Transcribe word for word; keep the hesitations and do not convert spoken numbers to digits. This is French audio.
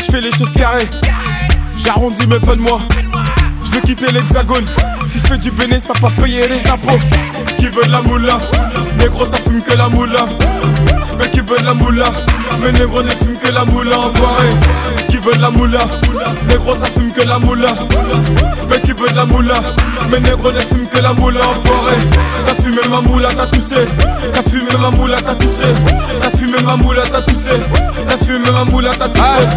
je fais les choses carrées. J'arrondis mes fins de mois. Je veux quitter l'hexagone. Si je fais du bénéfice, pas pas payer les impôts. Qui veut de la moula? Négro ça fume que la moula. Mais qui veut de la moula? Mais négro ne fume que la moula, enfoiré. Qui veut de la moula? Négro ça fume que la moula. Mais qui veut de la moula? Mais négro ne fume que la moula, enfoiré. T'as fumé ma moula, t'as toussé. T'as fumé ma moula, t'as toussé. T'as fumé ma moula, t'as toussé. T'as fumé ma moula, t'as toussé.